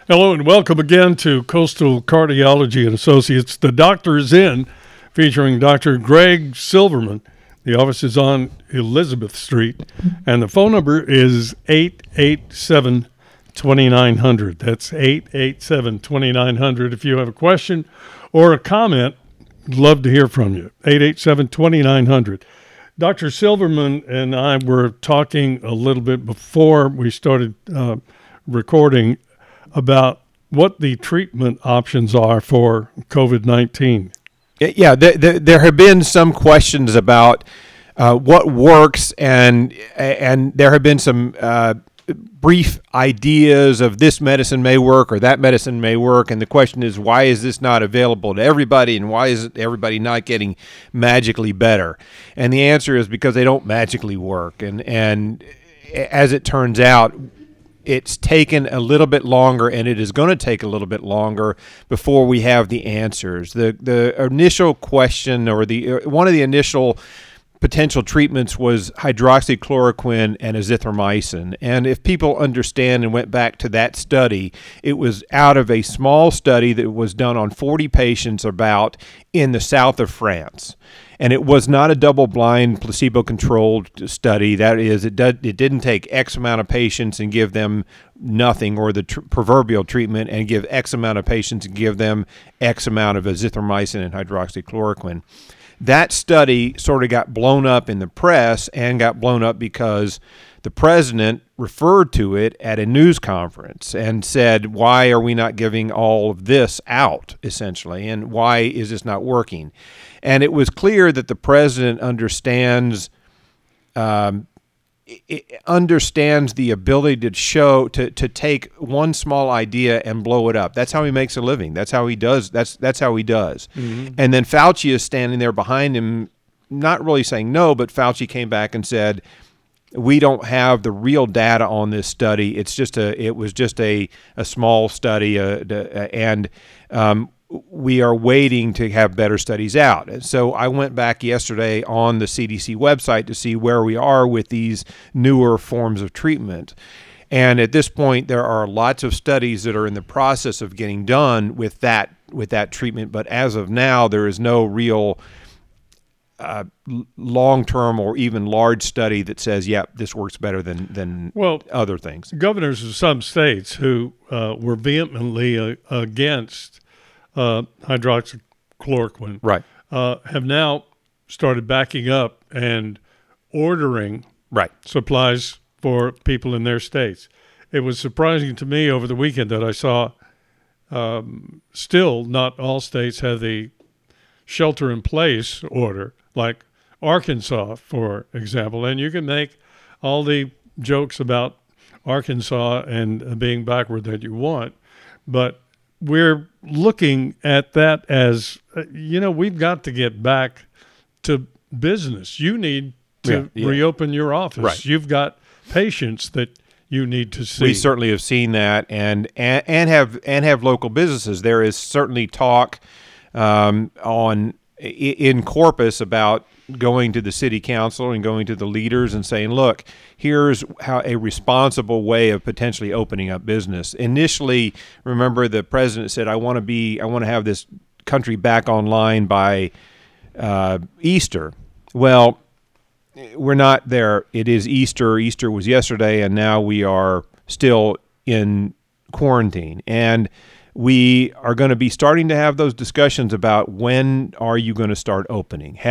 Hello and welcome again to Coastal Cardiology and Associates. The Doctor is In, featuring Dr. Greg Silverman. The office is on Elizabeth Street, and the phone number is 887-2900. That's 887-2900. If you have a question or a comment, I'd love to hear from you. 887-2900. Dr. Silverman and I were talking a little bit before we started recording about what the treatment options are for COVID-19. Yeah, there have been some questions about what works, and there have been some brief ideas of this medicine may work or that medicine may work, and the question is, why is this not available to everybody, and why is everybody not getting magically better? And the answer is because they don't magically work, and as it turns out, it's taken a little bit longer, and it is going to take a little bit longer before we have the answers. The initial question, or one of the initial potential treatments, was hydroxychloroquine and azithromycin. And if people understand and went back to that study, it was out of a small study that was done on 40 patients in the south of France. And it was not a double-blind, placebo-controlled study. That is, it didn't take X amount of patients and give them nothing, or the proverbial treatment, and give X amount of patients and give them X amount of azithromycin and hydroxychloroquine. That study sort of got blown up in the press, and got blown up because the president referred to it at a news conference and said, why are we not giving all of this out, essentially, and why is this not working? And it was clear that the president understands the ability to take one small idea and blow it up. That's how he makes a living. That's how he does. That's how he does. Mm-hmm. And then Fauci is standing there behind him, not really saying no, but Fauci came back and said, we don't have the real data on this study. It was just a small study, and we are waiting to have better studies out. And so I went back yesterday on the CDC website to see where we are with these newer forms of treatment. And at this point, there are lots of studies that are in the process of getting done with that treatment. But as of now, there is no real long-term or even large study that says, yep, this works better than other things. Governors of some states who were vehemently against hydroxychloroquine, right, have now started backing up and ordering supplies for people in their states. It was surprising to me over the weekend that I saw still not all states have the shelter-in-place order, like Arkansas, for example. And you can make all the jokes about Arkansas and being backward that you want, but we're looking at that as, we've got to get back to business. You need to reopen your office. Right. You've got patients that you need to see. We certainly have seen that, and have local businesses. There is certainly talk in Corpus about going to the city council and going to the leaders and saying, look, here's how a responsible way of potentially opening up business. Initially, remember, the president said, I want to have this country back online by Easter. Well, we're not there. It is Easter. Easter was yesterday, and now we are still in quarantine. And we are going to be starting to have those discussions about, when are you going to start opening?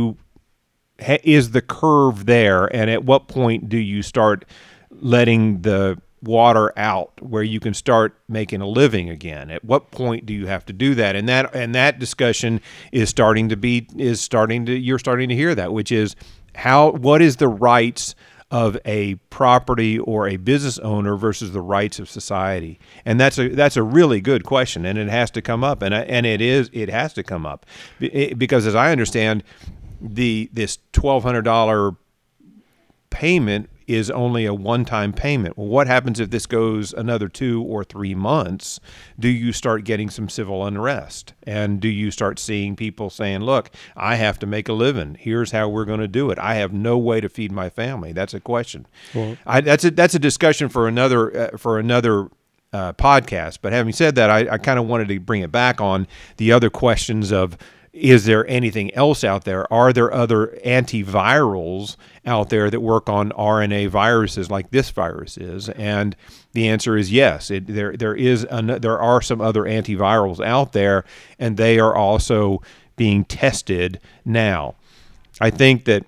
Is the curve there, and at what point do you start letting the water out where you can start making a living again? At what point do you have to do that? And that discussion is starting to you're starting to hear that, which is what is the rights of a property or a business owner versus the rights of society? And that's a really good question, and it has to come up, and it has to come up because, as I understand, this $1,200 payment is only a one-time payment. Well, what happens if this goes another 2 or 3 months? Do you start getting some civil unrest? And do you start seeing people saying, look, I have to make a living. Here's how we're going to do it. I have no way to feed my family. That's a question. Well, that's a discussion for another podcast. But having said that, I kind of wanted to bring it back on the other questions of, is there anything else out there? Are there other antivirals out there that work on RNA viruses like this virus is? And the answer is yes. There are some other antivirals out there, and they are also being tested now. I think that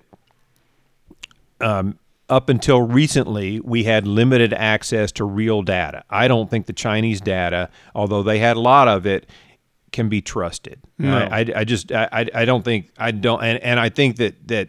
up until recently, we had limited access to real data. I don't think the Chinese data, although they had a lot of it, can be trusted. No. I don't think, and I think that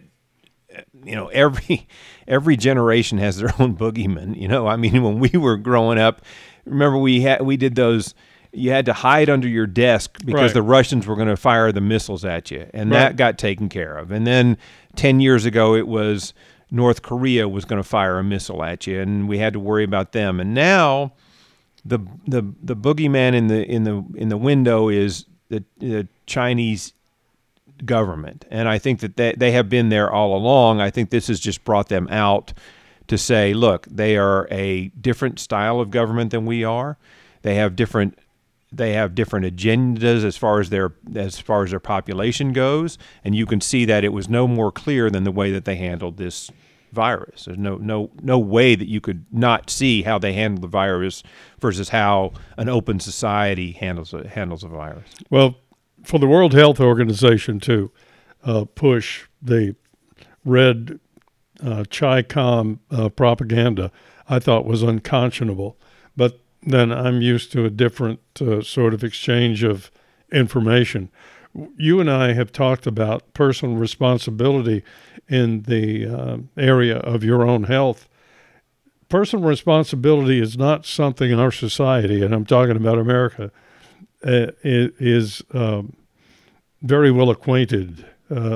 every generation has their own boogeyman. I mean, when we were growing up, remember we did those. You had to hide under your desk because the Russians were going to fire the missiles at you, and that got taken care of. And then 10 years ago, it was North Korea was going to fire a missile at you, and we had to worry about them. And now, the boogeyman in the window is the Chinese government, and I think that they have been there all along. I think this has just brought them out to say, look, they are a different style of government than we are. They have different agendas as far as their population goes, and you can see that it was no more clear than the way that they handled this virus. There's no way that you could not see how they handle the virus versus how an open society handles a virus. Well, for the World Health Organization to push the red Chi-Com propaganda, I thought was unconscionable. But then I'm used to a different sort of exchange of information. You and I have talked about personal responsibility in the area of your own health. Personal responsibility is not something in our society, and I'm talking about America, is very well acquainted.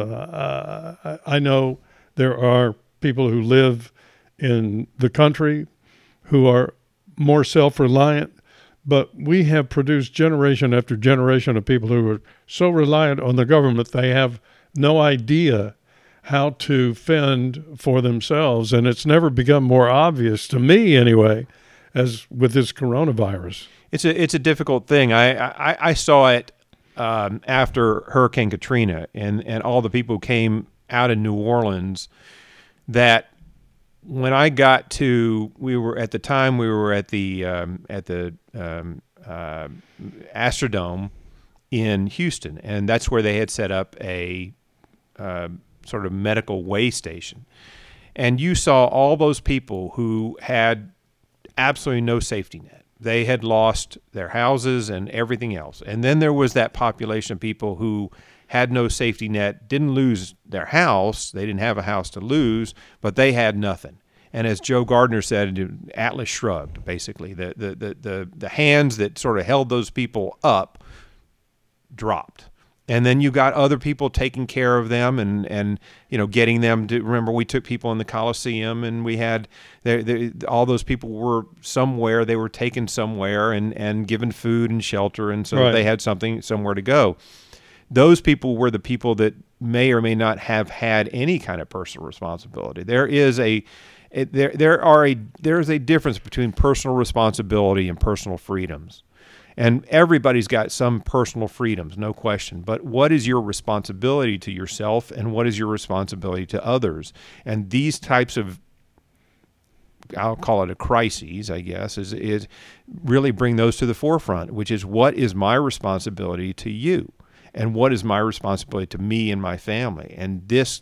I know there are people who live in the country who are more self-reliant, but we have produced generation after generation of people who are so reliant on the government they have no idea how to fend for themselves. And it's never become more obvious to me anyway, as with this coronavirus. It's a difficult thing. I saw it after Hurricane Katrina and all the people who came out of New Orleans, that when I got to, we were at the Astrodome in Houston, and that's where they had set up a sort of medical way station. And you saw all those people who had absolutely no safety net. They had lost their houses and everything else. And then there was that population of people who had no safety net, didn't lose their house. They didn't have a house to lose, but they had nothing. And as Joe Gardner said, Atlas shrugged, basically. The hands that sort of held those people up dropped. And then you got other people taking care of them and getting them to, remember, we took people in the Coliseum, and we had all those people were somewhere, they were taken somewhere and given food and shelter, and so they had somewhere to go. Those people were the people that may or may not have had any kind of personal responsibility. There's a difference between personal responsibility and personal freedoms. And everybody's got some personal freedoms, no question. But what is your responsibility to yourself, and what is your responsibility to others? And these types of, I'll call it a crises, I guess, is really bring those to the forefront, which is, what is my responsibility to you? And what is my responsibility to me and my family? And this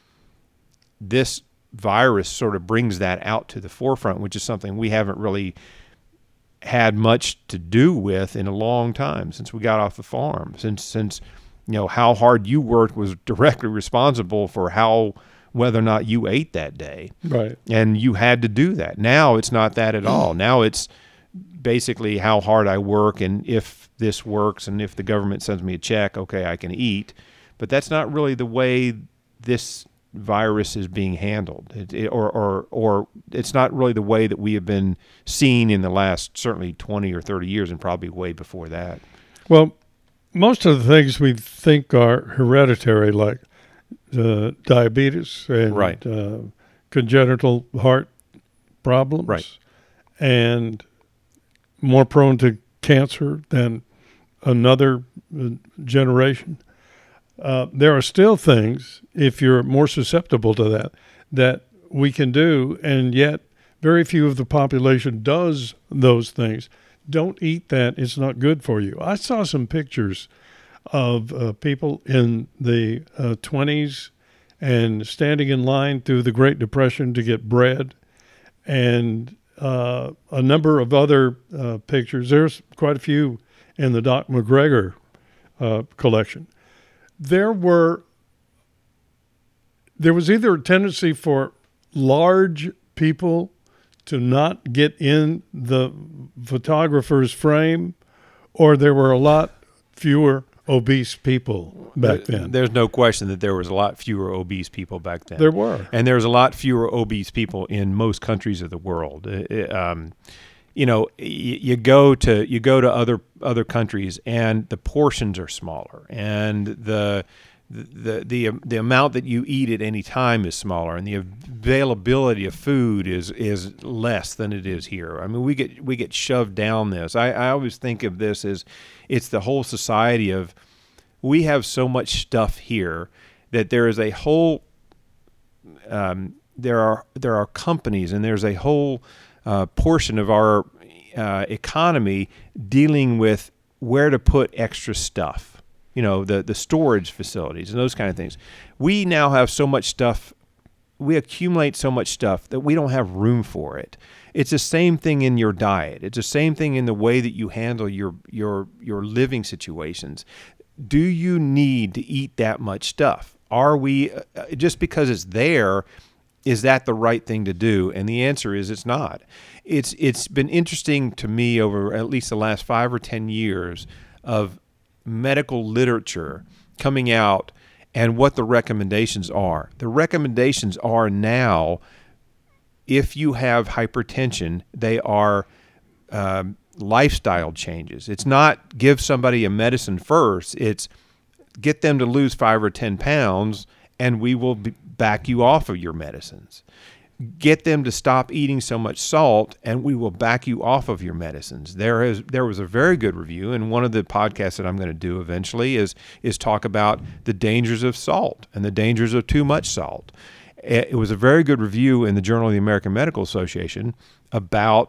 virus sort of brings that out to the forefront, which is something we haven't really had much to do with in a long time, since we got off the farm, since how hard you worked was directly responsible for whether or not you ate that day. Right. And you had to do that. Now it's not that at all. Now it's basically how hard I work, and if this works, and if the government sends me a check, okay, I can eat. But that's not really the way this virus is being handled, or it's not really the way that we have been seen in the last certainly 20 or 30 years, and probably way before that. Well, most of the things we think are hereditary, like diabetes and congenital heart problems, right, and more prone to cancer than another generation. There are still things, if you're more susceptible to that we can do, and yet very few of the population does those things. Don't eat that. It's not good for you. I saw some pictures of people in the 20s and standing in line through the Great Depression to get bread, and a number of other pictures. There's quite a few in the Doc McGregor collection. There was either a tendency for large people to not get in the photographer's frame, or there were a lot fewer obese people back then. There's no question that there was a lot fewer obese people back then. There were. And there's a lot fewer obese people in most countries of the world. You go to other countries and the portions are smaller, and the amount that you eat at any time is smaller, and the availability of food is less than it is here. I mean, we get shoved down this. I always think of this as it's the whole society of, we have so much stuff here that there is a whole there are companies, and there's a whole portion of our economy dealing with where to put extra stuff. The storage facilities and those kind of things. We now have so much stuff, we accumulate so much stuff that we don't have room for it. It's the same thing in your diet. It's the same thing in the way that you handle your living situations. Do you need to eat that much stuff? Are we, just because it's there, is that the right thing to do? And the answer is it's not. It's been interesting to me over at least the last 5 or 10 years of medical literature coming out and what the recommendations are. The recommendations are now, if you have hypertension, they are lifestyle changes. It's not give somebody a medicine first. It's get them to lose 5 or 10 pounds, and we will back you off of your medicines. Get them to stop eating so much salt, and we will back you off of your medicines. There was a very good review, and one of the podcasts that I'm going to do eventually is talk about the dangers of salt and the dangers of too much salt. It was a very good review in the Journal of the American Medical Association about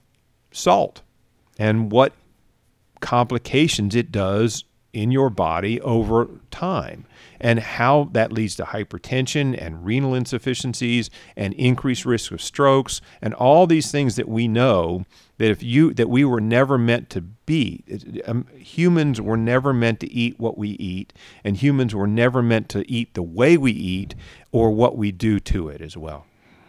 salt and what complications it does in your body over time, and how that leads to hypertension and renal insufficiencies and increased risk of strokes and all these things that we know that that we were never meant to be. Humans were never meant to eat what we eat, and humans were never meant to eat the way we eat or what we do to it as well.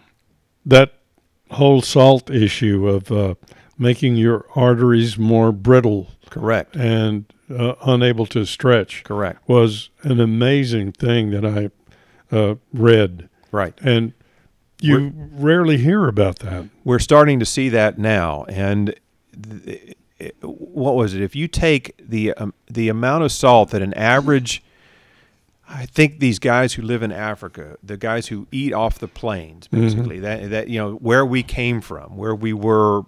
That whole salt issue of making your arteries more brittle, correct, and unable to stretch, correct, was an amazing thing that I read. Right. And you rarely hear about that. We're starting to see that now. And what was it? If you take the amount of salt that an average, I think these guys who live in Africa, the guys who eat off the plains, basically, that where we came from, where we were,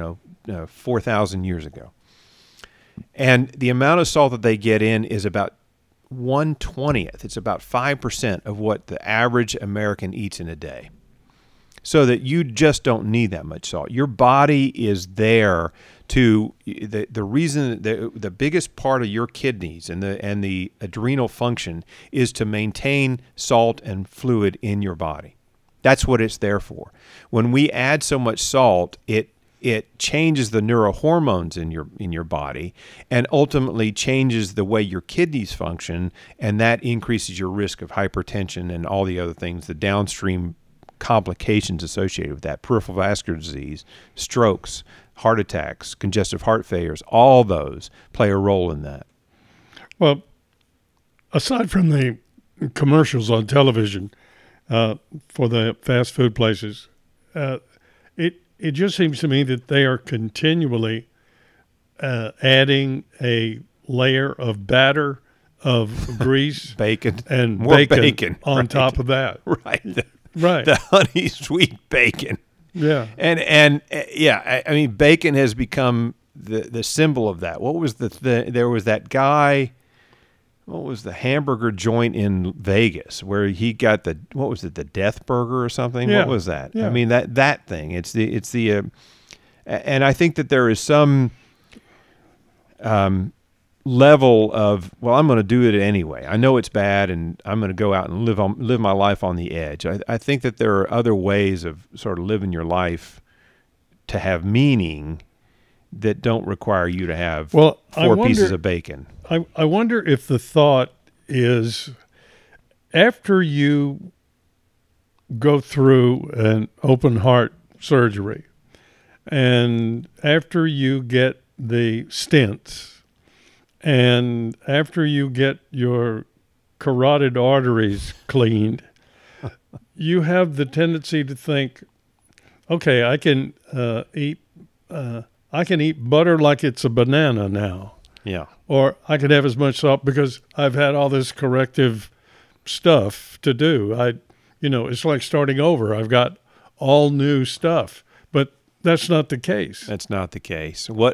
4,000 years ago. And the amount of salt that they get in is about 1/20th. It's about 5% of what the average American eats in a day. So that you just don't need that much salt. Your body is there to the reason the biggest part of your kidneys and the adrenal function is to maintain salt and fluid in your body. That's what it's there for. When we add so much salt, it changes the neurohormones in your body and ultimately changes the way your kidneys function, and that increases your risk of hypertension and all the other things, the downstream complications associated with that, peripheral vascular disease, strokes, heart attacks, congestive heart failures, all those play a role in that. Well, aside from the commercials on television for the fast food places, it just seems to me that they are continually adding a layer of batter, of grease, bacon, and more bacon on top of that. Right. Right. The honey sweet bacon. Yeah. And yeah, I mean, bacon has become the symbol of that? What was there was that guy. What was the hamburger joint in Vegas where he got the Death Burger or something? Yeah. What was that? Yeah. I mean that thing. It's the and I think that there is some level of, well, I'm going to do it anyway. I know it's bad, and I'm going to go out and live my life on the edge. I think that there are other ways of sort of living your life to have meaning that don't require you to have four pieces of bacon. I wonder if the thought is, after you go through an open heart surgery and after you get the stents and after you get your carotid arteries cleaned, you have the tendency to think, okay, I can eat butter like it's a banana now. Yeah. Or I can have as much salt because I've had all this corrective stuff to do. It's like starting over. I've got all new stuff, but that's not the case. That's not the case. What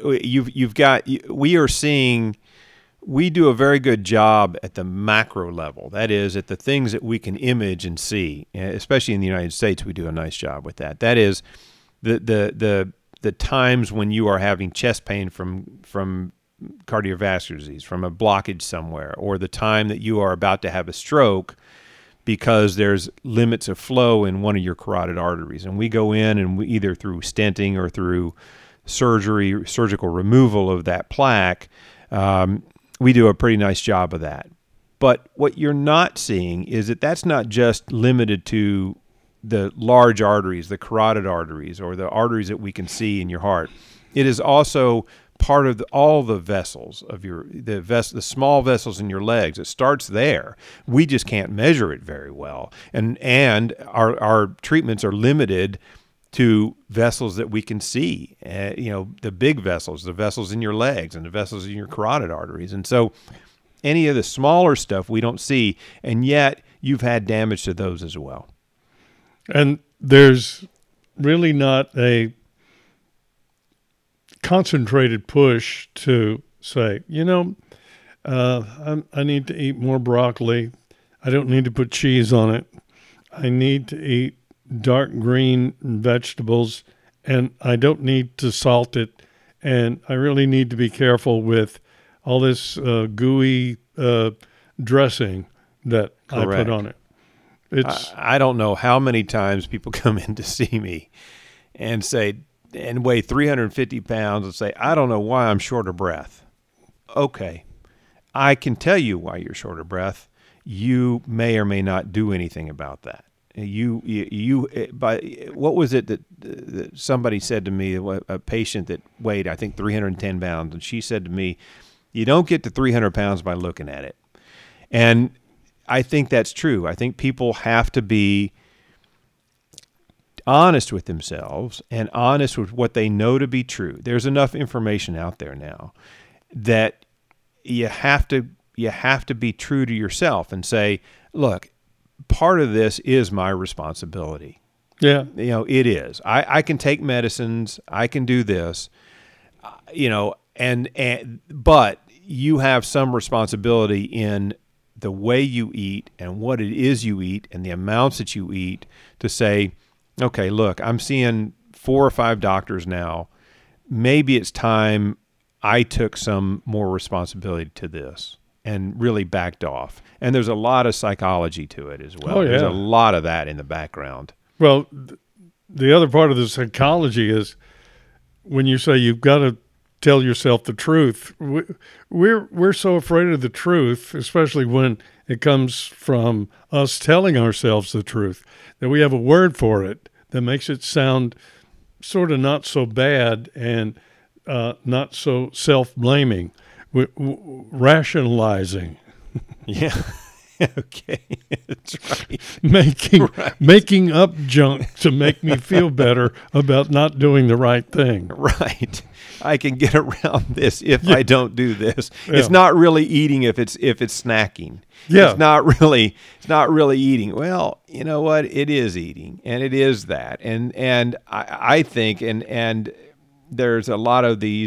we are seeing, we do a very good job at the macro level. That is, at the things that we can image and see. Especially in the United States, we do a nice job with that. That is, the times when you are having chest pain from cardiovascular disease, from a blockage somewhere, or the time that you are about to have a stroke because there's limits of flow in one of your carotid arteries. And we go in and we either through stenting or through surgical removal of that plaque, we do a pretty nice job of that. But what you're not seeing is that that's not just limited to the large arteries, the carotid arteries, or the arteries that we can see in your heart. It is also part of all the vessels of the small vessels in your legs. It starts there. We just can't measure it very well, and our treatments are limited to vessels that we can see. The big vessels, the vessels in your legs, and the vessels in your carotid arteries. And so, any of the smaller stuff we don't see, and yet you've had damage to those as well. And there's really not a concentrated push to say, I need to eat more broccoli. I don't need to put cheese on it. I need to eat dark green vegetables, and I don't need to salt it. And I really need to be careful with all this gooey dressing that Correct. I put on it. I don't know how many times people come in to see me and say, and weigh 350 pounds and say, I don't know why I'm short of breath. Okay, I can tell you why you're short of breath. You may or may not do anything about that. What was it that somebody said to me, a patient that weighed, I think, 310 pounds, and she said to me, you don't get to 300 pounds by looking at it. And I think that's true. I think people have to be honest with themselves and honest with what they know to be true. There's enough information out there now that you have to be true to yourself and say, look, part of this is my responsibility. Yeah. It is. I can take medicines. I can do this, but you have some responsibility in the way you eat and what it is you eat and the amounts that you eat to say, okay, look, I'm seeing 4 or 5 doctors now. Maybe it's time I took some more responsibility to this and really backed off. And there's a lot of psychology to it as well. Oh, yeah. There's a lot of that in the background. Well, the other part of the psychology is when you say you've got to tell yourself the truth. We're so afraid of the truth, especially when it comes from us telling ourselves the truth, that we have a word for it that makes it sound sort of not so bad and not so self-blaming, rationalizing. Yeah. Okay. That's right. Making up junk to make me feel better about not doing the right thing. Right. I can get around this if I don't do this. Yeah. It's not really eating if it's snacking. Yeah. It's not really eating. Well, you know what? It is eating, and it is that. And I think and there's a lot of these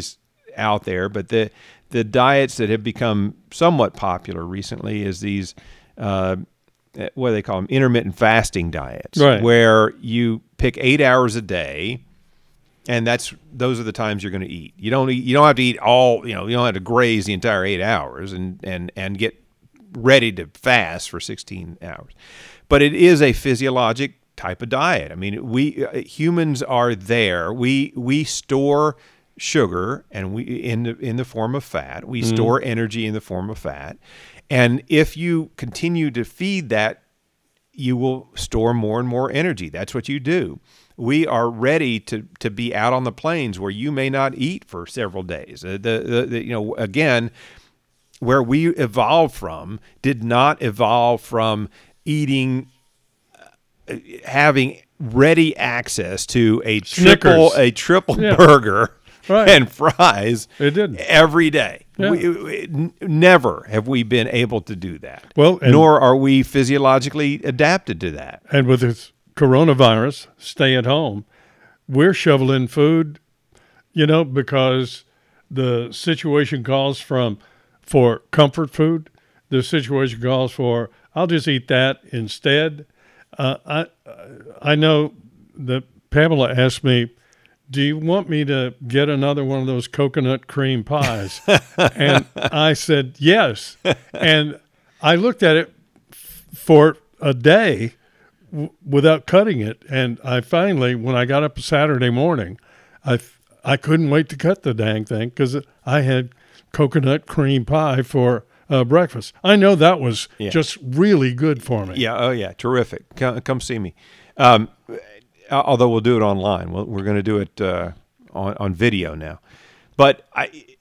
out there, but the diets that have become somewhat popular recently is these what do they call them, intermittent fasting diets, right, where you pick 8 hours a day, and those are the times you're going to eat. You don't have to eat all, you don't have to graze the entire 8 hours and get ready to fast for 16 hours. But it is a physiologic type of diet. I mean, we humans are there. We store sugar and we in the form of fat. We store energy in the form of fat. And if you continue to feed that, you will store more and more energy. That's what you do. We are ready to be out on the plains where you may not eat for several days. Again, where we evolved from did not evolve from eating, having ready access to a triple burger. Right. And fries every day. Yeah. Never have we been able to do that. Well, nor are we physiologically adapted to that. And with this coronavirus, stay at home, we're shoveling food, because the situation calls for comfort food. The situation calls for, I'll just eat that instead. I know that Pamela asked me, do you want me to get another one of those coconut cream pies? And I said, yes. And I looked at it for a day without cutting it. And I finally, when I got up Saturday morning, I couldn't wait to cut the dang thing because I had coconut cream pie for breakfast. I know that was just really good for me. Yeah. Oh, yeah. Terrific. Come see me. Although we'll do it online. We're going to do it on video now. But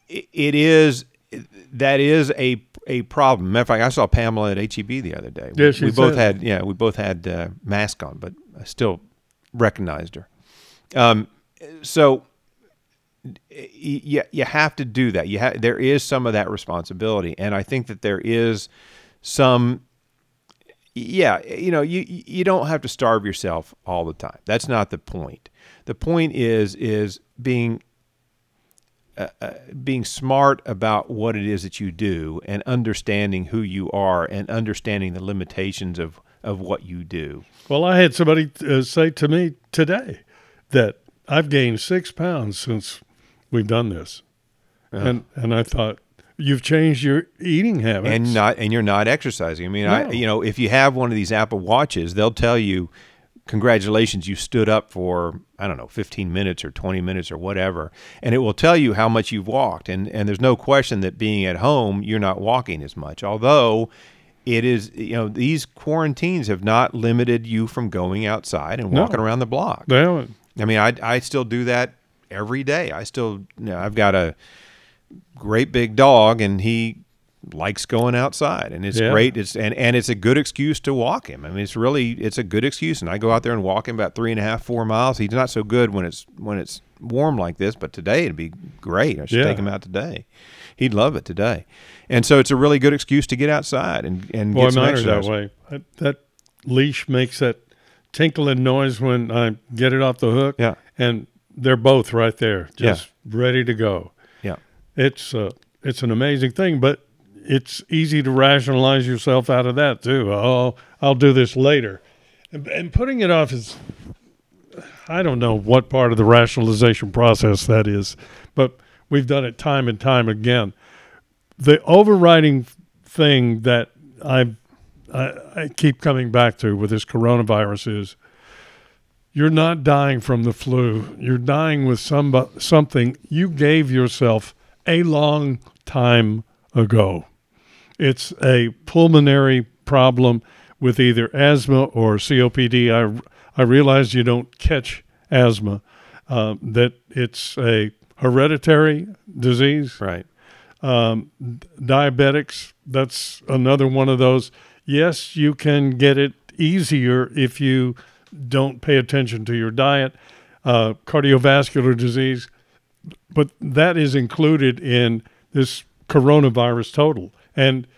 that is a problem. Matter of fact, I saw Pamela at HEB the other day. Yeah, we both had masks on, but I still recognized her. So you have to do that. There is some of that responsibility, and I think that there is some. Yeah, you don't have to starve yourself all the time. That's not the point. The point is being smart about what it is that you do and understanding who you are and understanding the limitations of what you do. Well, I had somebody say to me today that I've gained 6 pounds since we've done this, and I thought, you've changed your eating habits, and you're not exercising. I mean, no. If you have one of these Apple Watches, they'll tell you, "Congratulations, you stood up for 15 minutes or 20 minutes or whatever," and it will tell you how much you've walked. And there's no question that being at home, you're not walking as much. Although it is, these quarantines have not limited you from going outside and walking around the block. They haven't. I mean, I still do that every day. I still, I've got a great big dog, and he likes going outside, and it's great. And it's a good excuse to walk him. I mean, it's a good excuse. And I go out there and walk him about 3.5, 4 miles. He's not so good when it's warm like this, but today it'd be great. I should take him out today. He'd love it today. And so it's a really good excuse to get outside and get some exercise. That way. That leash makes that tinkling noise when I get it off the hook. Yeah. And they're both right there, just ready to go. Yeah. It's an amazing thing, but it's easy to rationalize yourself out of that too. Oh, I'll do this later. And putting it off is, I don't know what part of the rationalization process that is, but we've done it time and time again. The overriding thing that I keep coming back to with this coronavirus is, you're not dying from the flu. You're dying with something you gave yourself a long time ago. It's a pulmonary problem with either asthma or COPD. I realize you don't catch asthma, that it's a hereditary disease. Right. Diabetics, that's another one of those. Yes, you can get it easier if you don't pay attention to your diet. Cardiovascular disease, but that is included in this coronavirus total. And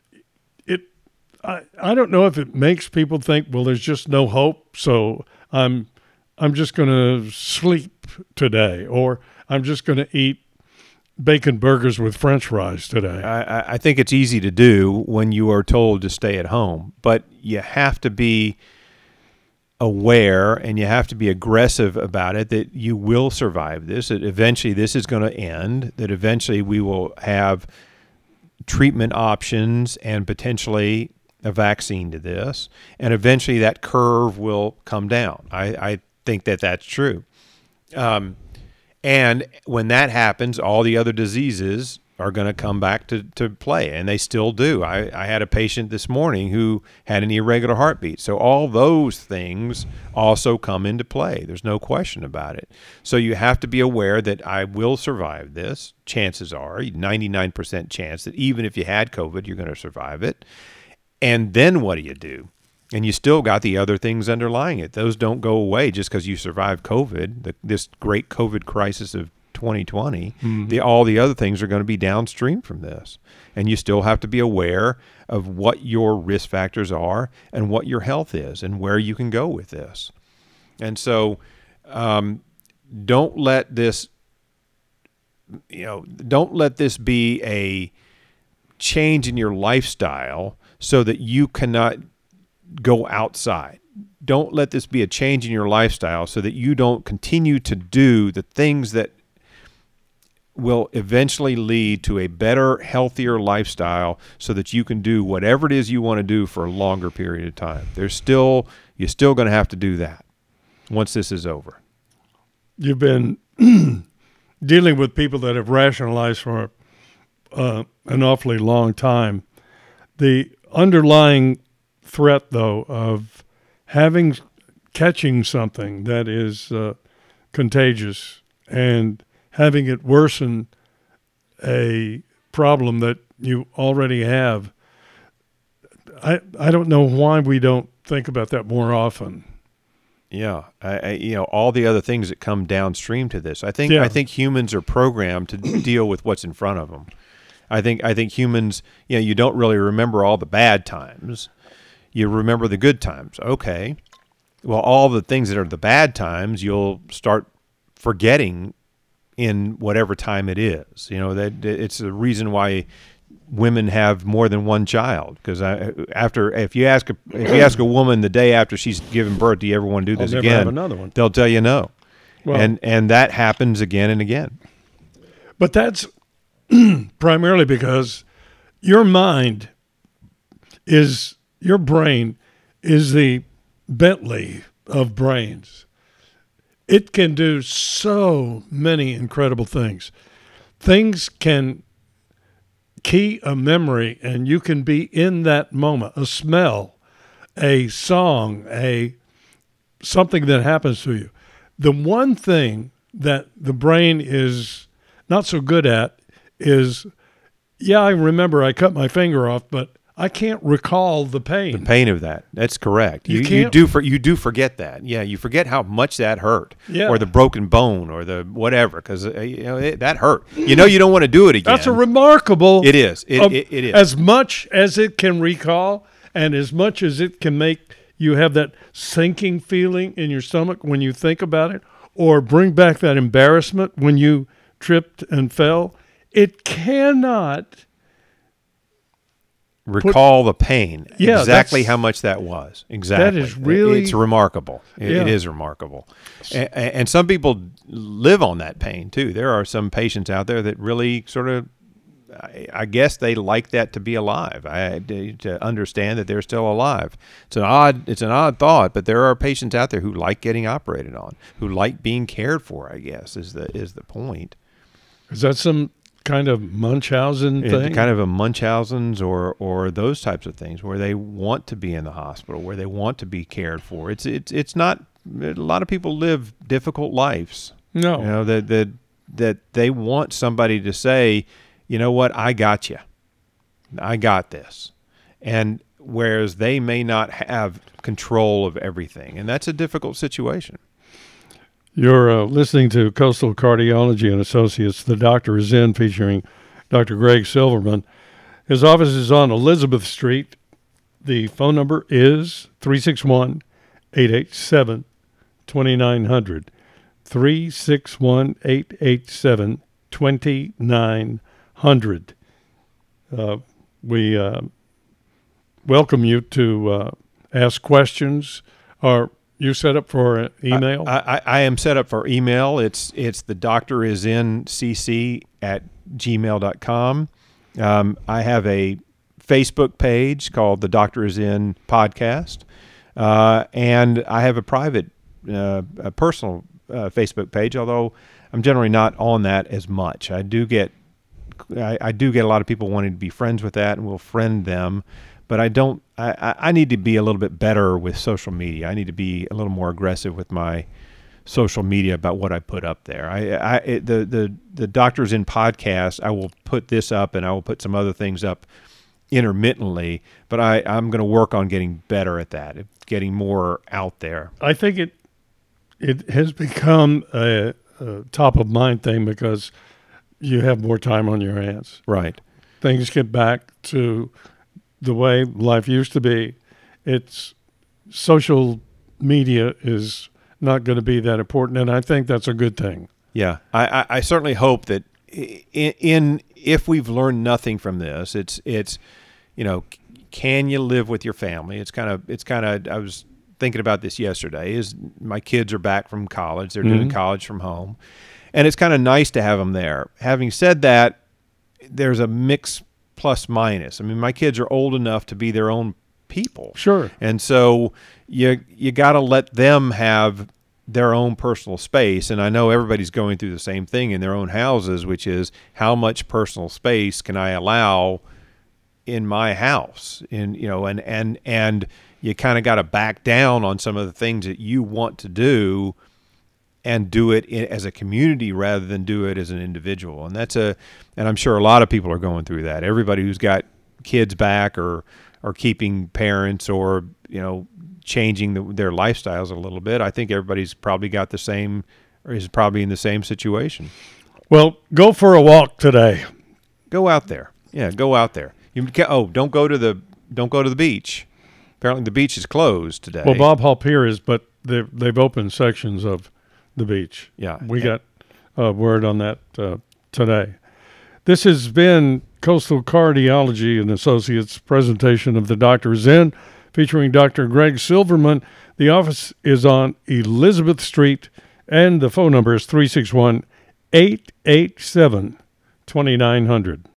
I don't know if it makes people think, well, there's just no hope, so I'm just going to sleep today, or I'm just going to eat bacon burgers with French fries today. I think it's easy to do when you are told to stay at home, but you have to be aware and you have to be aggressive about it that you will survive this, that eventually this is going to end, that eventually we will have treatment options and potentially a vaccine to this, and eventually that curve will come down. I think that that's true. And when that happens, all the other diseases are going to come back to play, and they still do. I had a patient this morning who had an irregular heartbeat. So all those things also come into play. There's no question about it. So you have to be aware that I will survive this. Chances are 99% chance that even if you had COVID, you're going to survive it. And then what do? And you still got the other things underlying it. Those don't go away just because you survived COVID, this great COVID crisis of 2020. Mm-hmm. All the other things are going to be downstream from this. And you still have to be aware of what your risk factors are and what your health is and where you can go with this. And so don't let this be a change in your lifestyle so that you cannot go outside. Don't let this be a change in your lifestyle so that you don't continue to do the things that will eventually lead to a better, healthier lifestyle so that you can do whatever it is you want to do for a longer period of time. You're still going to have to do that once this is over. You've been dealing with people that have rationalized for an awfully long time. The underlying threat, though, of catching something that is contagious and having it worsen a problem that you already have, I don't know why we don't think about that more often. Yeah, all the other things that come downstream to this. I think humans are programmed to deal with what's in front of them. I think humans, you don't really remember all the bad times. You remember the good times. Okay. Well, all the things that are the bad times, you'll start forgetting in whatever time it is. That it's the reason why women have more than one child. Because if you ask a woman the day after she's given birth, do you ever want to do this again? Have another one. They'll tell you no. Well, and that happens again and again. But that's primarily because your brain is the Bentley of brains. It can do so many incredible things. Things can key a memory, and you can be in that moment. A smell, a song, something that happens to you. The one thing that the brain is not so good at is, I remember I cut my finger off, but I can't recall the pain. The pain of that. That's correct. You do forget that. Yeah, you forget how much that hurt. Yeah. Or the broken bone or the whatever, because that hurt. You don't want to do it again. That's a remarkable. It is. It is. As much as it can recall, and as much as it can make you have that sinking feeling in your stomach when you think about it, or bring back that embarrassment when you tripped and fell, it cannot recall the pain, exactly how much that was. Exactly. That is really... It's remarkable. It is remarkable. And some people live on that pain, too. There are some patients out there that really sort of, I guess they like that to be alive, to understand that they're still alive. It's an odd thought, but there are patients out there who like getting operated on, who like being cared for, I guess, is the point. Is that some kind of Munchausen thing? Kind of a Munchausen's or those types of things where they want to be in the hospital, where they want to be cared for. It's not, a lot of people live difficult lives. No. That they want somebody to say, you know what, I got you. I got this. And whereas they may not have control of everything. And that's a difficult situation. You're listening to Coastal Cardiology and Associates. The Doctor is In, featuring Dr. Greg Silverman. His office is on Elizabeth Street. The phone number is 361-887-2900. 361-887-2900. 2900. We welcome you to ask questions. Are you set up for an email? I am set up for email. It's the doctor is in cc@gmail.com. I have a Facebook page called The Doctor Is In Podcast. And I have a private, a personal Facebook page, although I'm generally not on that as much. I do get a lot of people wanting to be friends with that, and we'll friend them. But I need to be a little bit better with social media. I need to be a little more aggressive with my social media about what I put up there. The Doctor's In Podcast, I will put this up, and I will put some other things up intermittently, but I'm going to work on getting better at that, getting more out there. I think it has become a top of mind thing because you have more time on your hands. Right. Things get back to the way life used to be. It's social media is not going to be that important, and I think that's a good thing. Yeah, I certainly hope that if we've learned nothing from this, it's can you live with your family? It's kind of I was thinking about this yesterday. Is my kids are back from college? They're doing college from home, and it's kind of nice to have them there. Having said that, there's a mix plus minus. I mean, my kids are old enough to be their own people. Sure. And so you got to let them have their own personal space. And I know everybody's going through the same thing in their own houses, which is how much personal space can I allow in my house? And you kind of got to back down on some of the things that you want to do and do it as a community rather than do it as an individual. And and I'm sure a lot of people are going through that. Everybody who's got kids back or keeping parents or, changing their lifestyles a little bit. I think everybody's probably got the same, or is probably in the same situation. Well, go for a walk today. Go out there. Yeah, go out there. Don't go to the beach. Apparently the beach is closed today. Well, Bob Halpier is, but they've opened sections of the beach. Yeah. We got word on that today. This has been Coastal Cardiology and Associates presentation of The Doctor Is In, featuring Dr. Greg Silverman. The office is on Elizabeth Street, and the phone number is 361-887-2900.